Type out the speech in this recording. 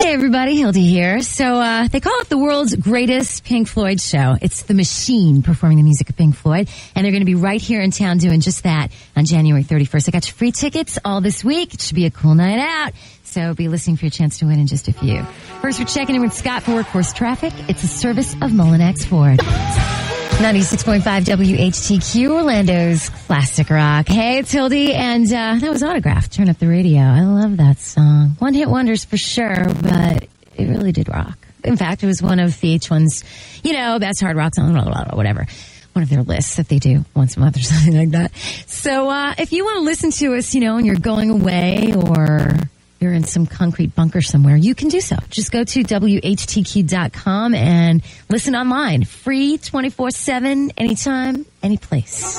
Hey everybody, Hildy here. So they call it the world's greatest Pink Floyd show. It's The Machine performing the music of Pink Floyd, and they're going to be right here in town doing just that on January 31st. I got you free tickets all this week. It should be a cool night out, so be listening for your chance to win in just a few. First, we're checking in with Scott for Workforce Traffic. It's a service of Mullinax Ford. 96.5 WHTQ, Orlando's classic rock. Hey, it's Hildy, and that was Autograph. Turn up the radio. I love that song. One-hit wonders for sure, but it really did rock. In fact, it was one of VH1's, best hard rock song, whatever. One of their lists that they do once a month or something like that. So if you want to listen to us, and you're going away or you're in some concrete bunker somewhere, you can do so. Just go to WHTQ.com and listen online. Free 24/7, anytime, any place.